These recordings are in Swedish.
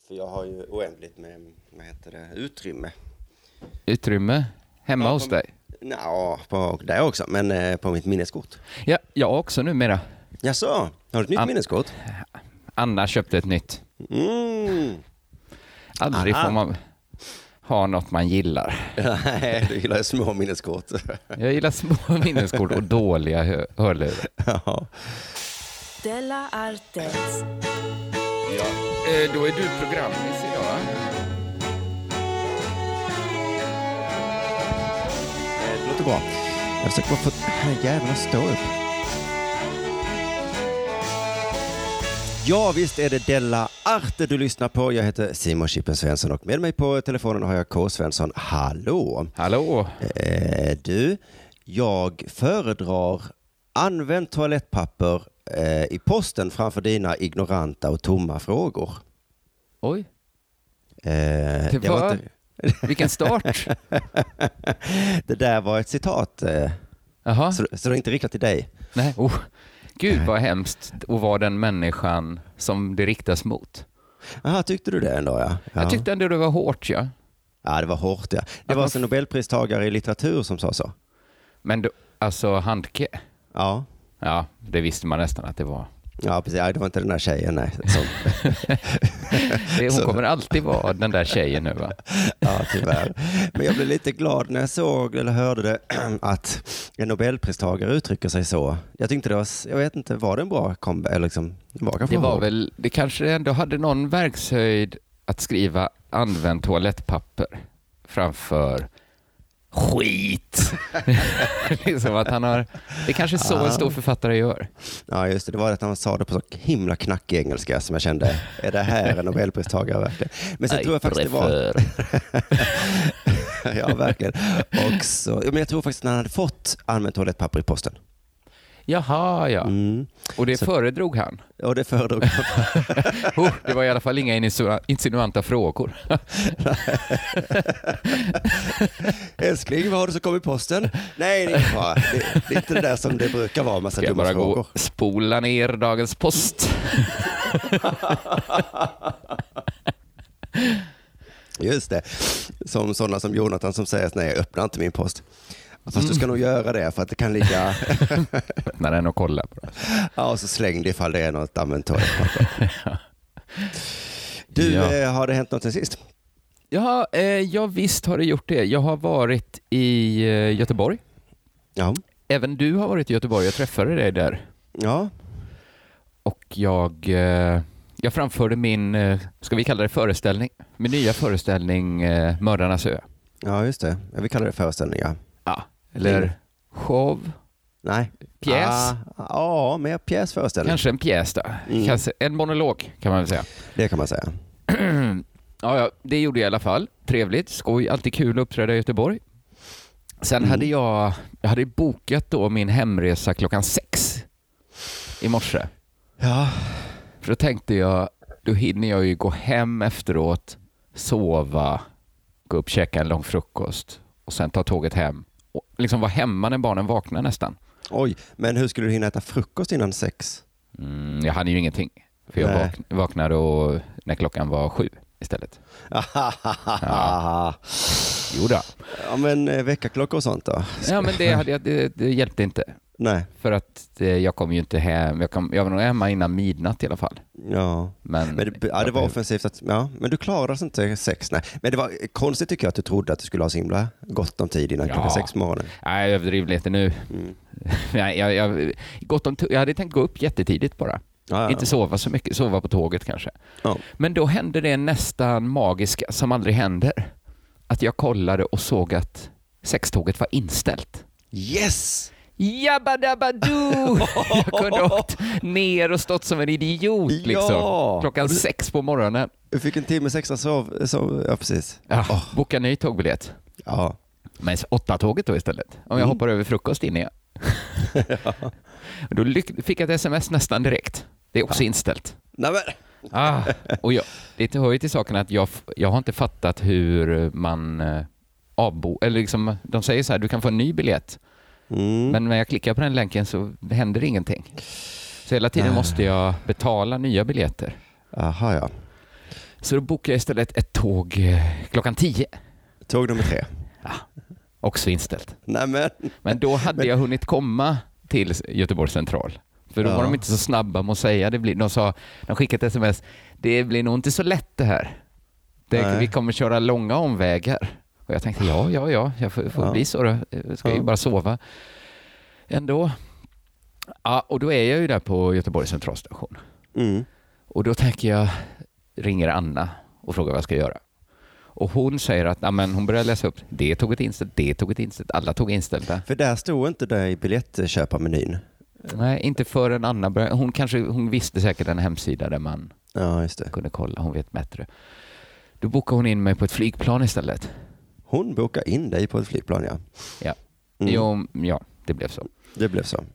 För jag har ju oändligt med utrymme. Utrymme? Hemma hos dig? Ja, på det också, men på mitt minneskort. Ja, jag också numera. Jaså, har du ett nytt minneskort? Anna köpte ett nytt. Aldrig får man ha något man gillar. Nej, du gillar små minneskort. Jag gillar små minneskort och dåliga hörlurar. Ja. Della Artes. Ja, då är du programmis idag. Det låter bra. Jag försöker bara få den här jävla stå upp. Ja, visst är det Della Arte du lyssnar på. Jag heter Simon Chippen Svensson och med mig på telefonen har jag K. Svensson. Hallå! Hallå! Du, jag föredrar använd toalettpapper i posten framför dina ignoranta och tomma frågor. Oj. Det var inte... Vilken start! Det där var ett citat. Jaha. Så det är inte riktat till dig. Nej, Gud vad hemskt att vara den människan som det riktas mot. Jaha, tyckte du det ändå? Ja. Jag tyckte ändå det var hårt, ja. Ja, det var hårt, ja. Det var alltså en Nobelpristagare i litteratur som sa så. Men då, alltså Handke? Ja. Ja, det visste man nästan att det var. Ja, precis. Ja, det var inte den där tjejen, nej. Hon kommer alltid vara den där tjejen nu, va? Ja, tyvärr. Men jag blev lite glad när jag såg eller hörde det att en Nobelpristagare uttrycker sig så. Jag tyckte det var, jag vet inte, var det en bra eller liksom, det var väl, det kanske ändå hade någon verkshöjd att skriva använd toalettpapper framför skit. Liksom att han har, det är kanske så en stor författare gör. Ja, just det. Det var att han sa det på så himla knackig engelska som jag kände, är det här en Nobelpristagare verkligen? Men sen tror jag faktiskt det var... Ja, verkligen. Och så, men jag tror faktiskt att han hade fått använt toalettpapper i posten. Jaha, ja. Och det föredrog han? Ja, det föredrog han. Det var i alla fall inga insinuanta frågor. Älskling, vad har du som kom i posten? Nej, det är inte bra. Det är inte det där som det brukar vara. Massa dumma frågor. Ska jag bara gå spola ner dagens post? Just det. Som sådana som Jonathan som säger nej, jag öppnar inte min post. Fast du ska nog göra det för att det kan ligga... Öppna den och kolla på det. Ja, och så släng det ifall det är något använt toalettpapper. Du, har det hänt något sen sist? Ja, visst har det gjort det. Jag har varit i Göteborg. Ja. Även du har varit i Göteborg. Jag träffade dig där. Ja. Och jag framförde min, ska vi kalla det föreställning? Min nya föreställning Mördarnas ö. Ja, just det. Vi kallar det föreställning, ja. Ja, eller show. Nej. Pjäs. Ja, mer pjäsföreställning. Kanske en pjäs då. En monolog kan man väl säga. Det kan man säga. Ja, det gjorde jag i alla fall. Trevligt, skoj, alltid kul att uppträda i Göteborg. Sen hade jag hade bokat då min hemresa 6:00 i morse. Ja. För då tänkte jag, då hinner jag ju gå hem efteråt, sova, gå upp, käka en lång frukost och sen ta tåget hem. Och liksom vara hemma när barnen vaknar nästan. Oj, men hur skulle du hinna äta frukost innan 6? Jag hade ju ingenting. För jag vaknade och när klockan var 7 istället. Ja. Jo då. Ja, men väckarklocka och sånt då? Ja, men det hjälpte inte. Nej. För att jag kom ju inte hem. Jag var nog hemma innan midnatt i alla fall. Ja. Men det var offensivt att, men du klarade alltså inte 6. Nej. Men det var konstigt tycker jag att du trodde att du skulle ha så himla gott om tid innan klockan 6 på morgonen. Nej, jag överdriver lite nu. Jag hade tänkt gå upp jättetidigt bara. Ja. Inte sova så mycket, sova på tåget kanske. Ja. Men då hände det nästan magiska som aldrig händer. Att jag kollade och såg att 6-tåget var inställt. Yes! Jabbadabadoo! Jag kunde åkt ner och stått som en idiot liksom. Klockan 6 på morgonen. Du fick en timme extra sov, ja precis. Ja, boka ny tågbiljett. Ja. Men 8-tåget då istället. Om jag hoppar över frukost in igen. Ja. Då fick jag ett sms nästan direkt. Det är också inställt. Och det hör ju till saken att jag har inte fattat hur man eller liksom, de säger så här, du kan få en ny biljett. Men när jag klickar på den länken så händer ingenting. Så hela tiden måste jag betala nya biljetter. Aha, ja. Så då bokade jag istället ett tåg klockan 10. Tåg nummer 3. Ja, också inställt. Nämen. Men då hade jag hunnit komma till Göteborgs central. För då var de inte så snabba med att säga. De skickade ett sms. Det blir nog inte så lätt det här. Vi kommer köra långa omvägar. Och jag tänkte, jag får bli så då. Jag ska ju bara sova. Ändå. Ja, och då är jag ju där på Göteborgs centralstation. Mm. Och då tänker jag, ringer Anna och frågar vad jag ska göra. Och hon säger att hon börjar läsa upp, det tog ett inställt, alla tog inställda. För där stod inte det i biljettköparmenyn. Nej, inte förrän Anna började. Hon visste säkert en hemsida där man kunde kolla, hon vet bättre. Då bokade hon in mig på ett flygplan istället. Hon bokade in dig på ett flygplan, ja. Ja, det blev så. Det blev så.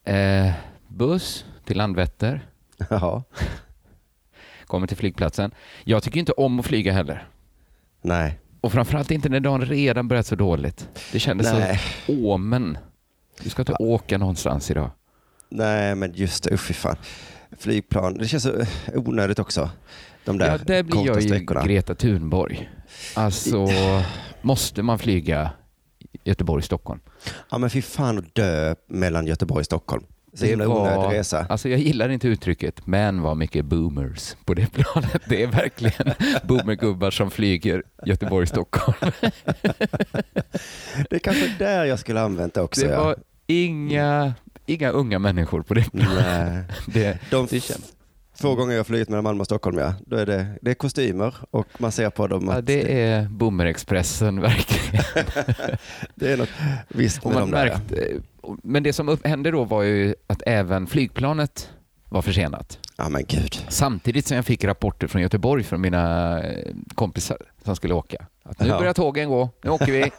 Buss till Landvetter. Ja. Kommer till flygplatsen. Jag tycker inte om att flyga heller. Nej. Och framförallt inte när dagen redan börjat så dåligt. Det kändes så åmen. Du ska inte åka någonstans idag. Nej, men just det. Fy fan. Flygplan. Det känns så onödigt också. De där det blir jag ju sträckorna. Greta Thunborg. Alltså, måste man flyga Göteborg-Stockholm? Ja, men fy fan att dö mellan Göteborg och Stockholm. Det var, resa. Alltså jag gillar inte uttrycket, men vad mycket boomers på det planet. Det är verkligen boomergubbar som flyger Göteborg-Stockholm. Det är kanske där jag skulle använt det också. Det var inga unga människor på det planet. Nej. Det känns. Få gånger jag har flugit mellan Malmö och Stockholm, då är det är kostymer och man ser på dem att det är Boomer-expressen verkligen. Det är något visst med dem där. Men det som hände då var ju att även flygplanet var försenat. Ja, men gud. Samtidigt som jag fick rapporter från Göteborg från mina kompisar som skulle åka. Att nu börjar tågen gå, nu åker vi.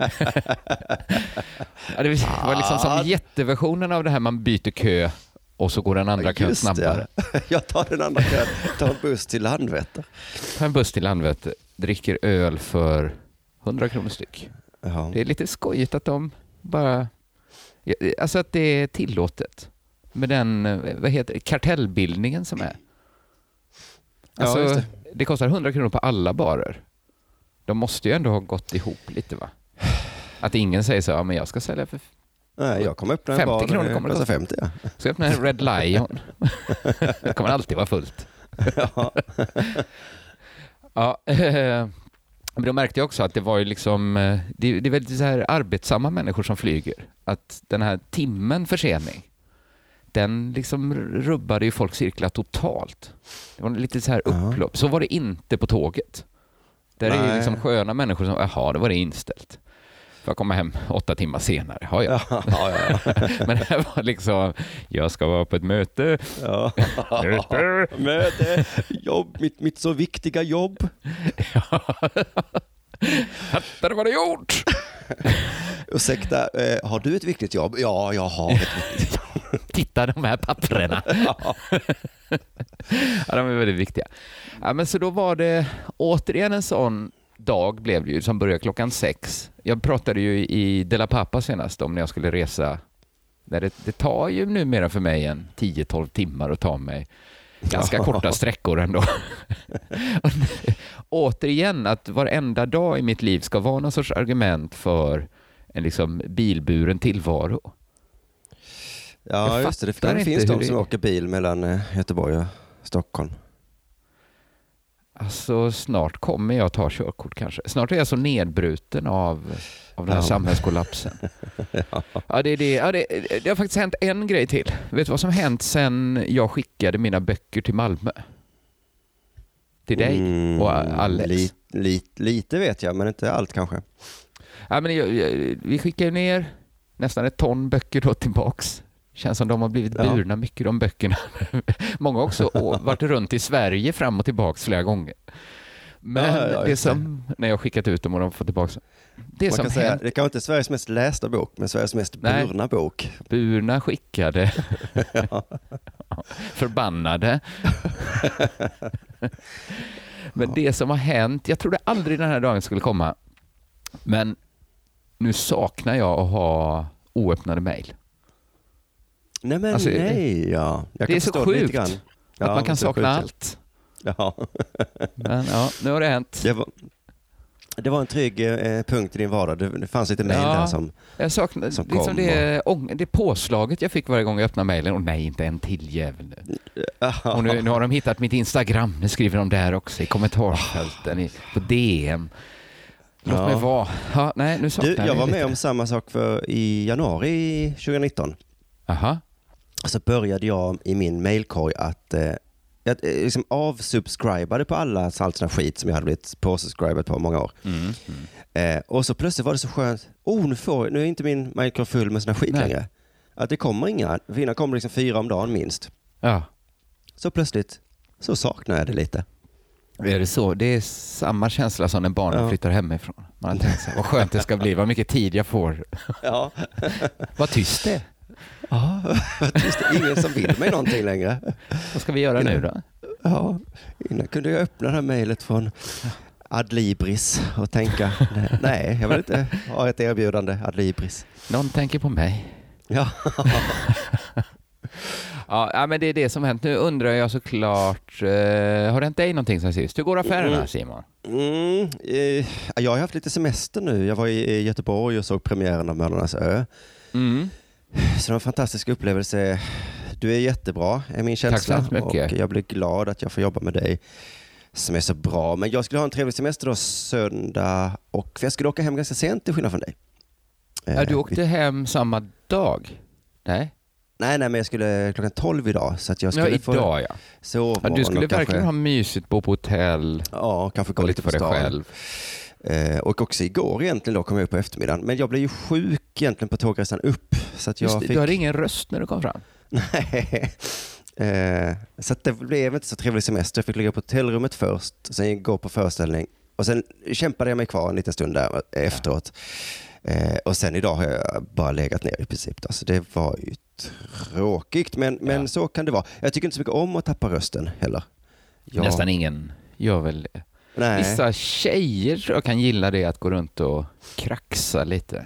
Det var liksom som jätteversionen av det här man byter kö och så går den andra kön snabbare. Ja. Jag tar den andra kön, tar en buss till Landvetter. Tar en buss till Landvetter, dricker öl för 100 kronor styck. Jaha. Det är lite skojigt att de bara... Alltså att det är tillåtet med den kartellbildningen som är. Alltså, det kostar 100 kronor på alla barer. De måste ju ändå ha gått ihop lite, va? Att ingen säger så, men jag ska sälja för... Nej, jag kommer öppna 50 kronor kommer det kosta. 50, ja. Så jag öppnar en Red Lion. Det kommer alltid vara fullt. Ja. Men då märkte jag också att det var ju liksom... Det är väldigt så här arbetsamma människor som flyger. Att den här timmen försening, den liksom rubbade ju folks cirklar totalt. Det var lite så här upplopp. Så var det inte på tåget. Där är ju liksom sköna människor som, det var det inställt. För att komma hem 8 timmar senare. Ja. Men det här var liksom, jag ska vara på ett möte. Ja. Möte, jobb, mitt så viktiga jobb. Fattar vad du gjort? Ursäkta, har du ett viktigt jobb? Ja, jag har ett viktigt jobb. Titta de här papperna. Ja, de är väldigt viktiga. Ja, men så då var det återigen en sån dag blev det ju som började klockan 6. Jag pratade ju i De La Papa senast om när jag skulle resa. Det tar ju numera för mig 10-12 timmar att ta mig ganska korta sträckor ändå. Återigen att varenda dag i mitt liv ska vara någon sorts argument för en liksom bilburen tillvaro. Ja, just det. Det finns de som åker bil mellan Göteborg och Stockholm. Alltså snart kommer jag ta körkort kanske. Snart är jag så nedbruten av den här samhällskollapsen. Det har faktiskt hänt en grej till. Vet du vad som hänt sen jag skickade mina böcker till Malmö? Till dig och Alex. Lite vet jag, men inte allt kanske. Ja, men vi skickade ner nästan 1 ton böcker då tillbaks. Känns som de har blivit burna mycket, de böckerna. Många också varit runt i Sverige fram och tillbaks flera gånger. Men det som, när jag skickat ut dem och de får tillbaka. Det som säga, det kan inte vara Sveriges mest lästa bok, men Sveriges mest burna bok. Burna skickade. Förbannade. Men det som har hänt, jag trodde aldrig den här dagen skulle komma. Men nu saknar jag att ha oöppnade mejl. Nej, men alltså, nej, ja. Det är så sjukt att man kan sakna allt. Ja. Men ja, nu har det hänt. Det var en trygg punkt i din vardag. Det fanns lite mejl där som jag saknar som liksom kom. det påslaget jag fick varje gång jag öppnade mejlen. Och nej, inte en till jävel. Och nu har de hittat mitt Instagram. Nu skriver de där också i kommentarsfälten på DM. Låt mig vara. Ja, nej, nu saknar jag var med lite. om samma sak i januari 2019. Aha. Så började jag i min mailkorg att jag liksom avsubscribade på alla såna skit som jag hade blivit påsubscribad på många år. Och så plötsligt var det så skönt. Nu är inte min mailkorg full med såna skit längre. Att det kommer inga. Innan kommer liksom 4 om dagen minst. Ja. Så plötsligt så saknar jag det lite. Är det så? Det är samma känsla som när barnen flyttar hemifrån. Man har tänkt sig, vad skönt det ska bli, vad mycket tid jag får. Ja. Vad tyst det är. Ja, just det. Ingen som vill mig någonting längre. Vad ska vi göra nu då? Ja, innan kunde jag öppna det här mejlet från Adlibris och tänka, nej, jag vill inte ha ett erbjudande Adlibris. Någon tänker på mig. Ja. Ja, men det är det som hänt. Nu undrar jag såklart, har det hänt dig någonting sen sist? Hur går affärerna, Simon? Jag har haft lite semester nu. Jag var i Göteborg och såg premiären av Möllarnas ö. Så det var en fantastisk upplevelse. Du är jättebra, är min känsla. Tack så mycket. Och jag blir glad att jag får jobba med dig som är så bra. Men jag skulle ha en trevlig semester då söndag för jag skulle åka hem ganska sent till skillnad från dig. Du åkte hem samma dag? Nej, men jag skulle klockan 12 idag. Så att jag skulle idag, sova. Du skulle verkligen ha mysigt, bo på hotell. Ja, kanske gå lite för dig själv. Och också igår egentligen då kom jag upp på eftermiddagen. Men jag blev ju sjuk egentligen på tågresan upp. Så att Du hade ingen röst när du kom fram? Nej. Så att det blev inte så trevlig semester. Jag fick ligga på hotellrummet först. Sen gå på föreställning. Och sen kämpade jag mig kvar en liten stund där efteråt. Och sen idag har jag bara legat ner i princip. Då. Så det var ju tråkigt. Men så kan det vara. Jag tycker inte så mycket om att tappa rösten heller. Nästan ingen gör väl det. Nej. Vissa tjejer tror jag kan gilla det, att gå runt och kraxa lite.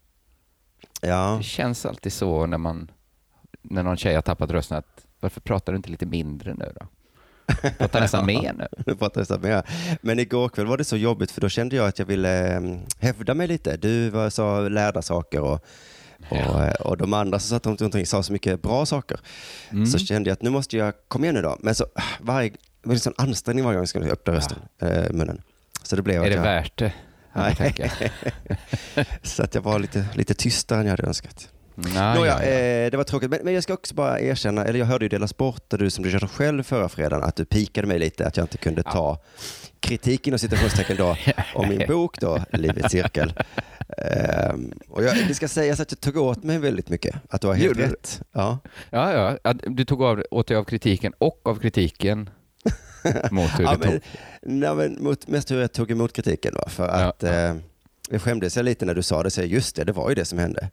Ja. Det känns alltid så när någon tjej har tappat rösten, att varför pratar du inte lite mindre nu då? Pratar nästan mer nu. Du pratar nästan mer. Men igår kväll var det så jobbigt, för då kände jag att jag ville hävda mig lite. Du sa lärda saker och de andra som satt runt omkring sa så mycket bra saker. Så kände jag att nu måste jag komma igen nu då. Men så det var en sån ansträngning varje gång jag skulle öppna rösten, munnen. Så det blev är det värt det? Nej. Så att jag var lite tystare än jag hade önskat. Det var tråkigt. Men jag ska också bara erkänna, eller jag hörde ju Dela Sport där du körde själv förra fredagen, att du pikade mig lite att jag inte kunde ta kritik inom citationstecken då om min bok då, Livets cirkel. Och det ska sägas att jag tog åt mig väldigt mycket. Att du har helt rätt. Ja. Du tog åt dig av kritiken och av kritiken mot hur det tog. Mest hur jag tog emot kritiken. Va? För att jag skämdes lite när du sa det. Så just det var ju det som hände.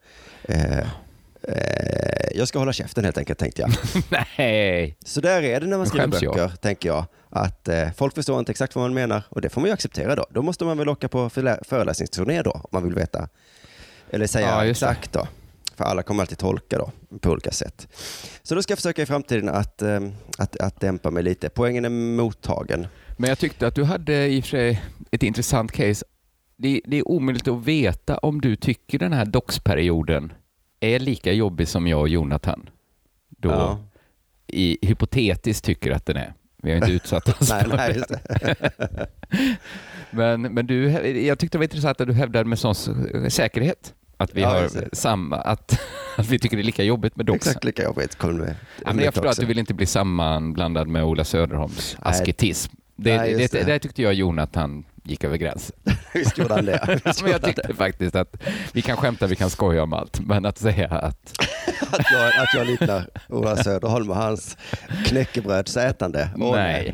Jag ska hålla käften helt enkelt, tänkte jag. Nej. Så där är det när man skriver böcker, tänker jag. Att folk förstår inte exakt vad man menar. Och det får man ju acceptera då. Då måste man väl åka på föreläsningsturné då, om man vill veta. Eller säga exakt då. För alla kommer alltid tolka då, på olika sätt. Så då ska jag försöka i framtiden att dämpa mig lite. Poängen är mottagen. Men jag tyckte att du hade i och för sig ett intressant case. Det är omöjligt att veta om du tycker den här doxperioden är lika jobbig som jag och Jonathan. Då hypotetiskt tycker att den är. Vi har inte utsatt oss för just det. Men jag tyckte det var intressant att du hävdade med sån säkerhet att vi har samma, att vi tycker det är lika jobbigt med doxen. Exakt lika jobbigt. Men jag förstår att du vill inte bli sammanblandad med Ola Söderholms asketism. Det tyckte jag Jonathan gick över gränsen. Visst gjorde han det. Men jag tyckte faktiskt att vi kan skämta, vi kan skoja om allt. Men att säga att jag liknar Ola Söderholm och hans knäckebrödsätande. Nej.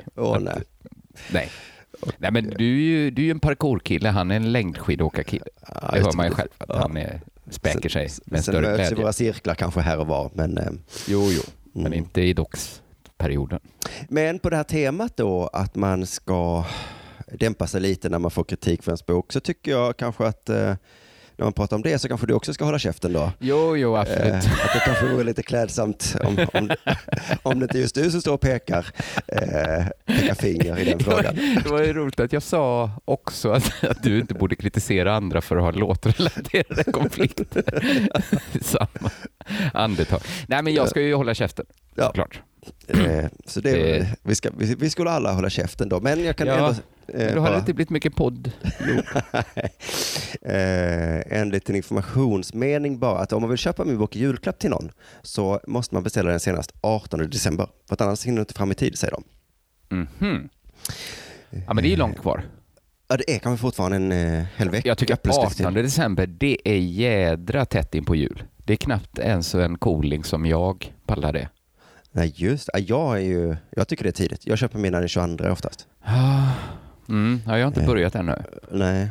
Nej, men du är ju en parkourkille. Han är en längdskidåkarkille. Det hör man ju själv att han späker sig med större glädje. Sen möts våra cirklar kanske här och var. Men, Jo. Men inte i doxperioden. Men på det här temat då, att man ska dämpa sig lite när man får kritik för ens bok, så tycker jag kanske att när man pratar om det så kanske du också ska hålla käften då. Jo, absolut. Att det kanske vore lite klädsamt om det inte är just du som står och pekar finger i den frågan. Det var ju roligt att jag sa också att du inte borde kritisera andra för att ha låtrelaterade konflikter. Samma andetag. Nej, men jag ska ju hålla käften, såklart. Så vi skulle alla hålla käften då, men jag kan ändå... Då har det inte blivit mycket podd. En liten informationsmening bara, att om man vill köpa min bok i julklapp till någon så måste man beställa den senast 18 december. För att annars hinner du inte fram i tid, säger de. Mm-hmm. Ja, men det är ju långt kvar. Ja, det är kanske fortfarande en hel vecka. Jag tycker 18 december, det är jädra tätt in på jul. Det är knappt ens en cooling som jag pallar det. Nej, just jag tycker det är tidigt. Jag köper mina den 22 oftast. Ja, jag har inte börjat ännu. Nej,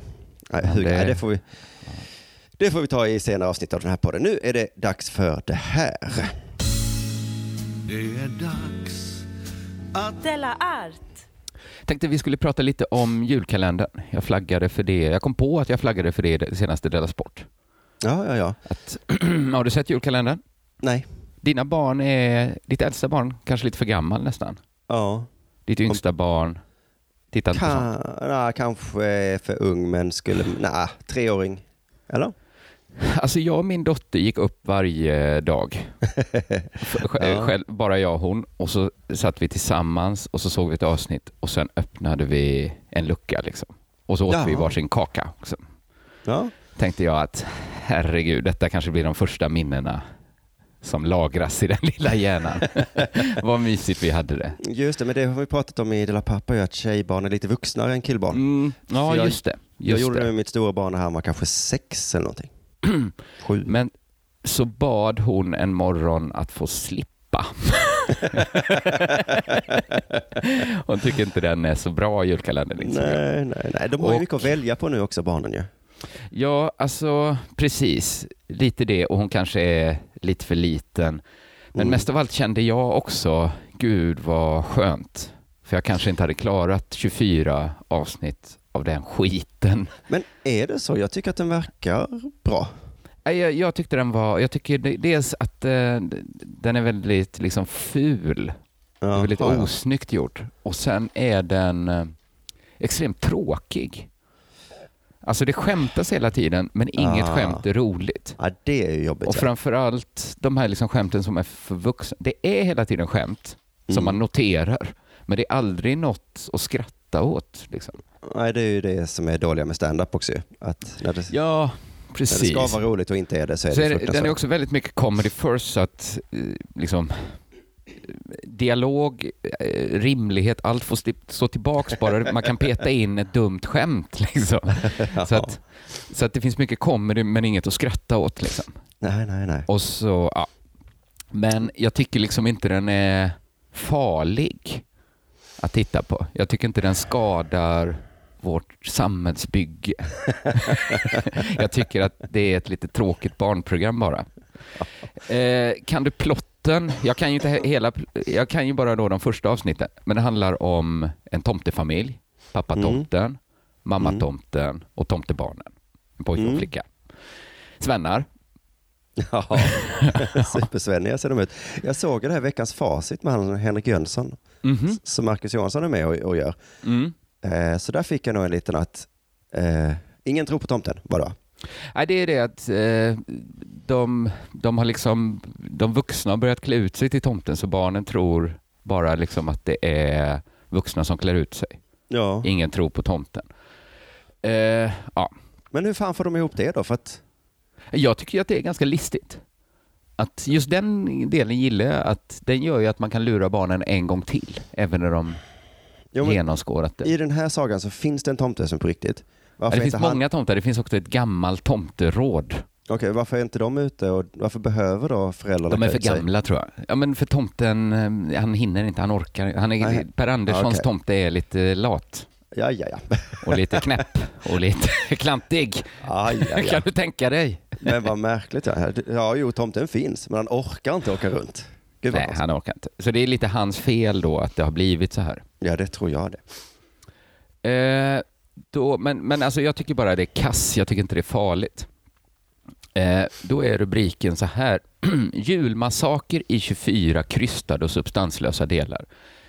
det får vi ta i senare avsnitt av den här podden. Nu är det dags för det här. Det är dags att Della Art. Tänkte vi skulle prata lite om julkalendern. Jag flaggade för det. Jag kom på att jag flaggade för det senaste Della Sport. Ja. Har du sett julkalendern? Nej. Ditt äldsta barn kanske lite för gammal nästan. Ja. Ditt yngsta barn tittar inte på sånt. Kanske för ung, men 3-åring. Eller? Alltså jag och min dotter gick upp varje dag. Själv, bara jag och hon. Och så satt vi tillsammans och så såg vi ett avsnitt. Och sen öppnade vi en lucka liksom. Och så åt vi varsin kaka också. Ja. Tänkte jag att herregud, detta kanske blir de första minnena som lagras i den lilla hjärnan. Vad mysigt vi hade det. Just det, men det har vi pratat om i Della Pappa, att tjejbarn är lite vuxnare än killbarn. Just det. Jag gjorde det med mitt stora barn när han var kanske 6 eller någonting. 7. Men så bad hon en morgon att få slippa. Hon tycker inte den är så bra, julkalendern. Liksom. Nej. De har ju mycket att välja på nu också, barnen ju. Ja, alltså precis. Lite det, och hon kanske är lite för liten. Men mest av allt kände jag också, gud vad skönt. För jag kanske inte hade klarat 24 avsnitt av den skiten. Men är det så? Jag tycker att den verkar bra. Jag tyckte den var... Jag tycker dels att den är väldigt liksom ful. Ja, det är väldigt osnyggt gjort. Och sen är den extremt tråkig. Alltså det skämtas hela tiden, men inget skämt är roligt. Ja, det är ju jobbigt. Och framförallt de här liksom skämten som är för vuxna. Det är hela tiden skämt som man noterar. Men det är aldrig något att skratta åt. Liksom. Nej, det är ju det som är dåliga med stand-up också. Att när det, ja, precis. När det ska vara roligt och inte är det så är det fruktansvärt. Den är också väldigt mycket comedy first, så att liksom... dialog, rimlighet, allt får stå tillbaks bara. Man kan peta in ett dumt skämt liksom. Så att det finns mycket comedy men inget att skratta åt liksom. Nej. Och så, ja. Men jag tycker liksom inte den är farlig att titta på. Jag tycker inte den skadar vårt samhällsbygge. Jag tycker att det är ett lite tråkigt barnprogram bara. Kan du plotten? Jag kan ju bara då de första avsnitten. Men det handlar om en tomtefamilj. Pappa-tomten, mamma-tomten och tomtebarnen. En pojke och flicka. Svennar. Ja, supersvenniga ser de ut. Jag såg det här veckans facit med Henrik Jönsson. Som Marcus Johansson är med och gör. Så där fick jag nog en liten att ingen tror på tomten, vadå? Nej, det är det att de har liksom, de vuxna har börjat klä ut sig till tomten, så barnen tror bara liksom att det är vuxna som klär ut sig. Ja. Ingen tror på tomten. Ja. Men hur fan får de ihop det då? För att... Jag tycker att det är ganska listigt. Att just den delen gillar jag, att den gör ju att man kan lura barnen en gång till, även när de genomskårat det. I den här sagan så finns det en tomte som på riktigt. Det finns många tomtar. Det finns också ett gammalt tomteråd. Okej, varför är inte de ute och varför behöver då föräldrarna? De är för gamla tror jag. Ja, men för tomten, han hinner inte, han orkar. Per Anderssons tomte är lite lat. Ja. Och lite knäpp och lite klantig. Kan du tänka dig? Men vad märkligt. Ja, tomten finns, men han orkar inte åka runt. Nej, han orkar inte. Så det är lite hans fel då att det har blivit så här. Ja, det tror jag det. Men alltså jag tycker bara det är kass. Jag tycker inte det är farligt. Då är rubriken så här. Julmassaker i 24 krystade och substanslösa delar.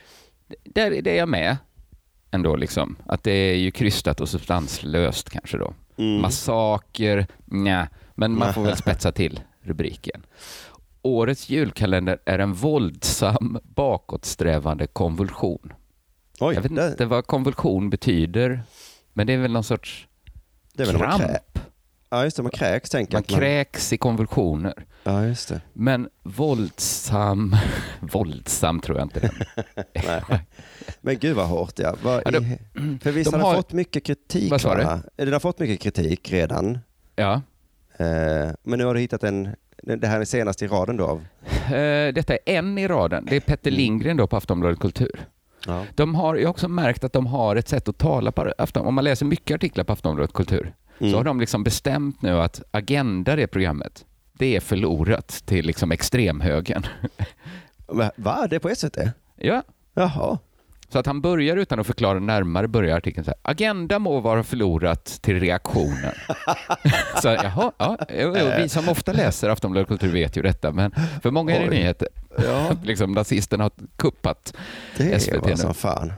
Där är jag med ändå liksom. Att det är ju krystat och substanslöst kanske då. Massaker, nja. Men man får väl spetsa till rubriken. Årets julkalender är en våldsam bakåtsträvande konvulsion. Oj, jag vet inte vad konvulsion betyder. Men det är väl någon sorts kramp. Ja, just det. Man kräks, tänker man. Man kräks i konvulsioner. Ja, just det. Men våldsam tror jag inte det. Nej. Men gud vad hårt, ja. För visst har fått mycket kritik. Vad sa du? Den har fått mycket kritik redan. Ja. Men nu har du hittat det här är senast i raden då? Detta är en i raden. Det är Petter Lindgren då på Aftonbladet Kultur. Ja. Jag har också märkt att de har ett sätt att tala på Aftonbladet. Om man läser mycket artiklar på Aftonbladet Kultur så har de liksom bestämt nu att Agenda, det programmet, det är förlorat till liksom extremhögern. Va? Det är på SVT? Ja. Jaha. Så att han börjar utan att förklara närmare, börjar artikeln så här: Agenda må vara förlorat till reaktionen. Så jaha, ja, vi som ofta läser Aftonbladet Kultur vet ju detta, men för många är det nyheter. Ja. Liksom nazisterna har kuppat det SVT var nu. som fan.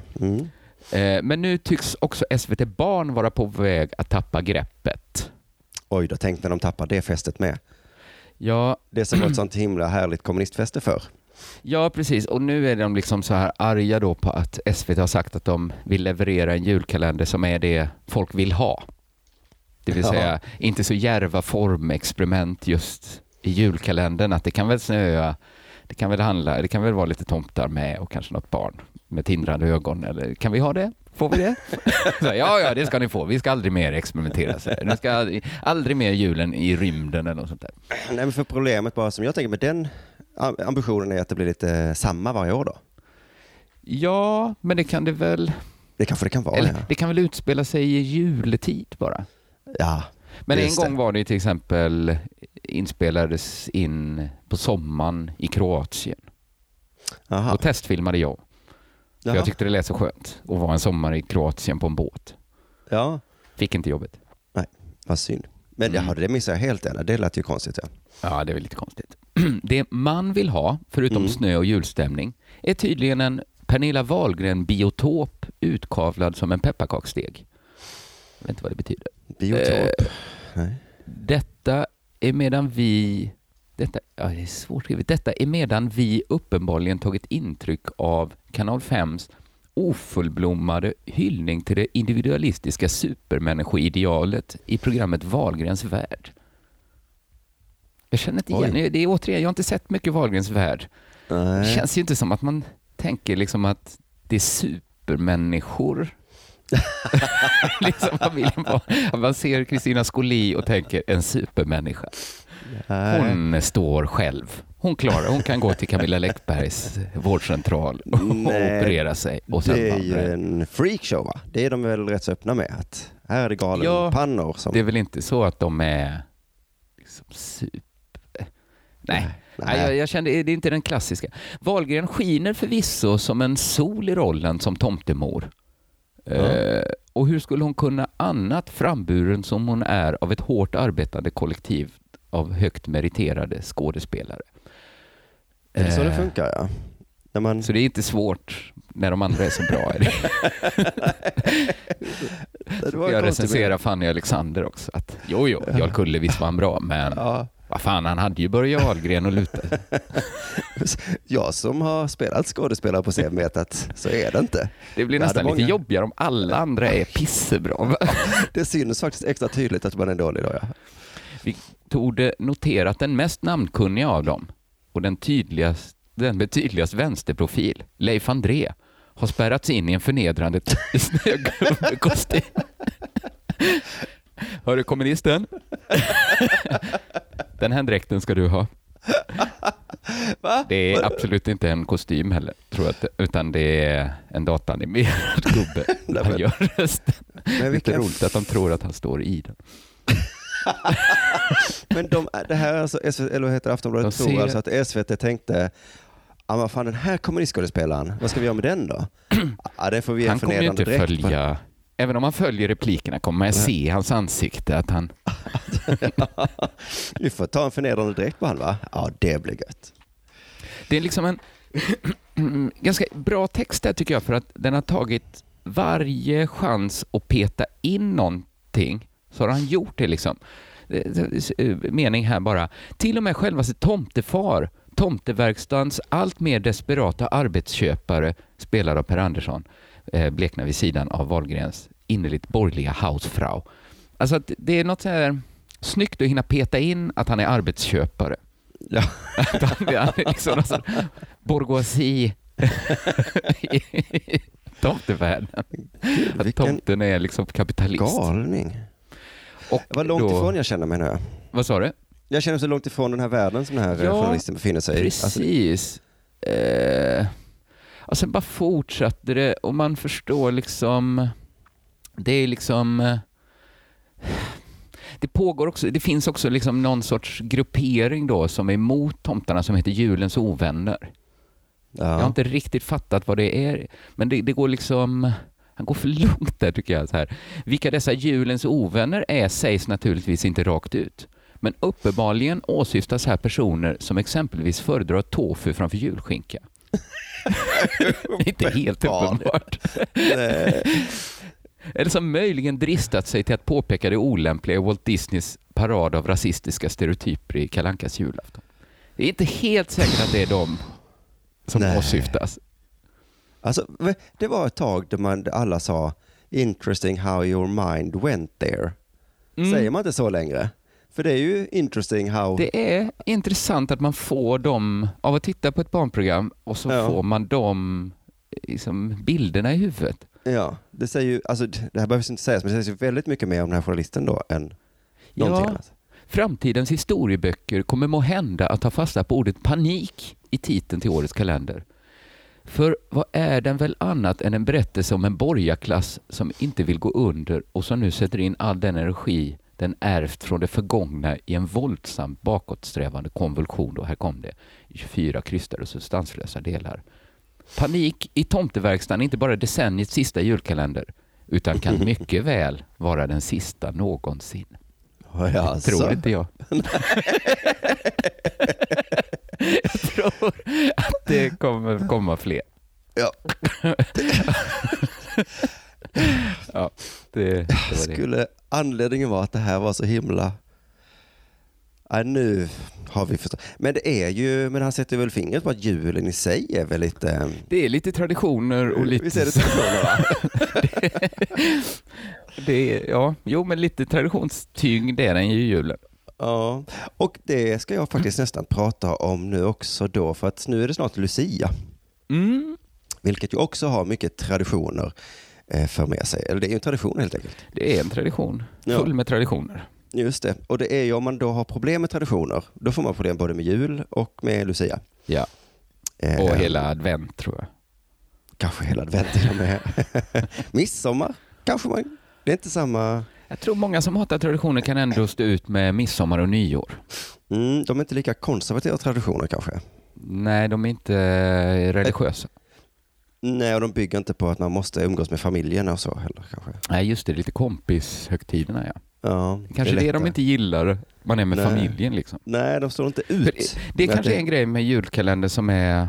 Men nu tycks också SVT Barn vara på väg att tappa greppet. Oj, då tänkte de tappa det festet med. Ja. Det som var ett sånt himla härligt kommunistfester för. Ja, precis. Och nu är de liksom så här arga då på att SVT har sagt att de vill leverera en julkalender som är det folk vill ha. Det vill säga inte så djärva formexperiment just i julkalendern, att det kan väl snöa, det kan väl vara lite tomtar med och kanske något barn med tindrande ögon, eller kan vi ha det? Får vi det? Så, ja, det ska ni få. Vi ska aldrig mer experimentera. Så ni ska aldrig mer julen i rymden eller något sånt där. Nej, men för problemet bara som jag tänker med den ambitionen är att det blir lite samma varje år då. Ja, men det kan det väl... Det kanske det kan vara. Eller, det kan väl utspela sig i juletid bara. Ja. Men en gång var det till exempel inspelades in på sommaren i Kroatien. Aha. Och testfilmade jag. För jag tyckte det lät så skönt att vara en sommar i Kroatien på en båt. Ja. Fick inte jobbet. Nej, vad synd. Men det missade jag helt. Det lät ju konstigt. Ja, det är väl lite konstigt. Det man vill ha, förutom snö och julstämning, är tydligen en Pernilla Wahlgren-biotop utkavlad som en pepparkakssteg. Jag vet inte vad det betyder. Biotop? Nej. Detta är medan vi... det är svårt skrivet. Detta är medan vi uppenbarligen tagit intryck av Kanal 5s ofullblommade hyllning till det individualistiska supermänniskoidealet i programmet Wahlgrens värld. Jag känner inte igen. Det är återigen, jag har inte sett mycket Wahlgrens värld. Nej. Det känns ju inte som att man tänker liksom att det är supermänniskor. Liksom familjen på. Man ser Kristina Skoli och tänker en supermänniska. Hon står själv. Hon kan gå till Camilla Läckbergs vårdcentral och operera sig. Och sen det är ju en freakshow, va? Det är de väl rätt så öppna med. Att här är det galenpannor. Som... Det är väl inte så att de är liksom super... Nej. Jag kände, det är inte den klassiska. Wahlgren skiner förvisso som en sol i rollen som tomtemor. Och hur skulle hon kunna annat framburen som hon är av ett hårt arbetande kollektiv av högt meriterade skådespelare? Är det så det funkar, ja? Så det är inte svårt när de andra är så bra. Är det? Jag recenserar Fanny Alexander också. Att, jag kulle visst var han bra, men vad fan, han hade ju Börje Ahlgren och luta. Jag som har spelat skådespelare på scen vet att så är det inte. Det blir nästan lite jobbigare om alla andra är pissebra. Det syns faktiskt extra tydligt att man är dålig då, ja. Vi tog notera att den mest namnkunniga av dem och den med tydligast vänsterprofil, Leif André, har spärrats in i en förnedrande snögubbekostym. Hör du kommunisten? Den här dräkten ska du ha. Va? Det är absolut inte en kostym heller, tror jag, utan det är en datanimerad gubbe. Han gör rösten. Det är lite roligt att de tror att han står i den. Men det här alltså, eller heter Aftonbladet tror alltså att SVT tänkte, vad fan, den här kommunistskådespelaren, vad ska vi göra med den då? Det får vi han kommer ju inte följa Även om man följer replikerna kommer man se hans ansikte att han... Du får ta en förnedrande direkt på han, va? Ja, det blir gött. Det är liksom en ganska bra text där tycker jag, för att den har tagit varje chans att peta in någonting, så har han gjort det liksom. Mening här bara. Till och med självaste tomtefar, tomteverkstans allt mer desperata arbetsköpare, spelad av Per Andersson, bleknar vid sidan av Wahlgrens innerligt borgerliga Hausfrau. Alltså att det är något så här snyggt att hinna peta in att han är arbetsköpare. Ja. Att han är liksom någon sån bourgeoisie i tomtevärlden. Att tomten är liksom kapitalist. Galning. Och vad långt ifrån jag känner mig nu. Vad sa du? Jag känner så långt ifrån den här världen som den här journalisten befinner sig i. Precis. Och sen bara fortsatte det och man förstår liksom, det är liksom, det pågår också, det finns också liksom någon sorts gruppering då som är emot tomtarna som heter Julens ovänner. Ja. Jag har inte riktigt fattat vad det är, men det går liksom, han går för långt där tycker jag. Så här. Vilka dessa Julens ovänner är sägs naturligtvis inte rakt ut. Men uppenbarligen åsyftas här personer som exempelvis föredrar tofu framför julskinka. Inte helt uppenbart. Eller som möjligen dristat sig till att påpeka det olämpliga i Walt Disneys parad av rasistiska stereotyper i Kalle Ankas julafton. Det är inte helt säkert att det är de som åsyftas. Alltså, det var ett tag där alla sa interesting how your mind went there. Säger man inte så längre? För det är ju interesting how... Det är intressant att man får dem av att titta på ett barnprogram och så får man de liksom, bilderna i huvudet. Ja, det säger ju, alltså det här behövs inte sägas, men det sägs ju väldigt mycket mer om den här journalisten då än någonting annat. Framtidens historieböcker kommer må hända att ta fasta på ordet panik i titeln till årets kalender. För vad är den väl annat än en berättelse om en borgarklass som inte vill gå under och som nu sätter in all den energi den ärvt från det förgångna i en våldsam bakåtsträvande konvulsion. Och här kom det 24 krystade och substanslösa delar. Panik i tomteverkstan är inte bara decenniets sista julkalender utan kan mycket väl vara den sista någonsin. Ja, tror inte jag. Jag tror att det kommer komma fler. Ja. Ja, det skulle anledningen vara att det här var så himla... nu har vi förstått. Men det är ju, men han sätter väl fingret på att julen i sig är väl lite... Det är lite traditioner och lite... Visst är det traditioner, va? Men lite traditionstyngd är den ju julen. Ja, och det ska jag faktiskt nästan prata om nu också då, för att nu är det snart Lucia. Vilket ju också har mycket traditioner för med sig. Eller det är ju en tradition helt enkelt. Det är en tradition, full med traditioner. Just det, och det är ju om man då har problem med traditioner, då får man problem både med jul och med Lucia. Ja, och hela advent tror jag. Kanske hela advent till och med. Midsommar, kanske man. Det är inte samma... Jag tror många som hatar traditioner kan ändå stå ut med midsommar och nyår. De är inte lika konservativa traditioner kanske. Nej, de är inte religiösa. Nej, och de bygger inte på att man måste umgås med familjerna och så heller kanske. Nej, just det, lite kompishögtiderna, ja. Kanske det de inte gillar, man är med familjen liksom. Nej, de står inte ut. Det är kanske en grej med julkalender som är,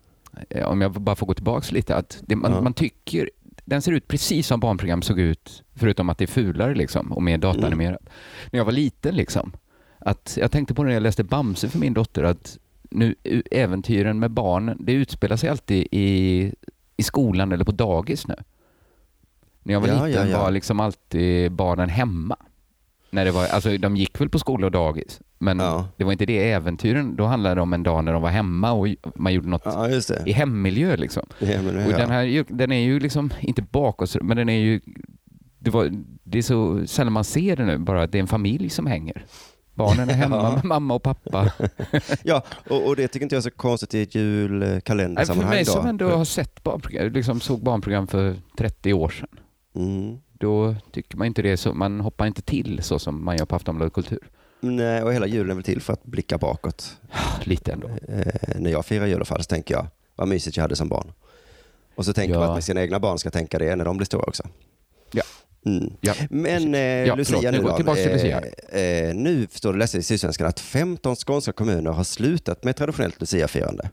om jag bara får gå tillbaka lite, att man tycker, den ser ut precis som barnprogram såg ut, förutom att det är fulare liksom, och mer dataanimerat. När jag var liten liksom, att jag tänkte på när jag läste Bamse för min dotter, att nu äventyren med barn, det utspelar sig alltid i skolan eller på dagis nu. När jag var liten var liksom alltid barnen hemma. När det var, alltså de gick väl på skola och dagis, men det var inte det äventyren. Då handlade det om en dag när de var hemma och man gjorde något i hemmiljö liksom. Och den är ju liksom inte bakåt, men den är ju det är så sällan man ser det nu, bara att det är en familj som hänger. Barnen är hemma med mamma och pappa. Ja, och det tycker inte jag är så konstigt i ett julkalendersammanhang. För mig som ändå har sett barnprogram, liksom såg barnprogram för 30 år sedan. Då tycker man inte det så, man hoppar inte till så som man gör på Aftonbladet Kultur. Nej, och hela julen är väl till för att blicka bakåt. Lite ändå. När jag firar jul i alla fall så tänker jag, vad mysigt jag hade som barn. Och så tänker man att med sina egna barn ska tänka det när de blir stora också. Ja. Ja, men Lucia nu då. Nu står det läst i Sydsvenskan att 15 skånska kommuner har slutat med traditionellt Lucia-firande.